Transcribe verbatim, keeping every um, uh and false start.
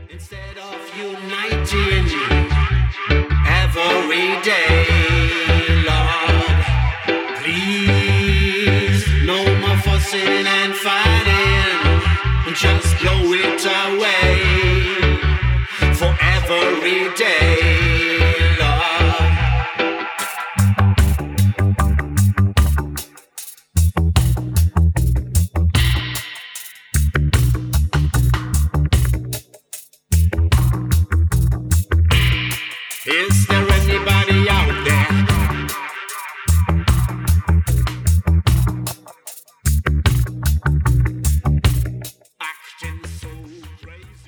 Instead of uniting every day, Lord, please, no more fussing and fighting, just blow it away for every day, Lord. Is there anybody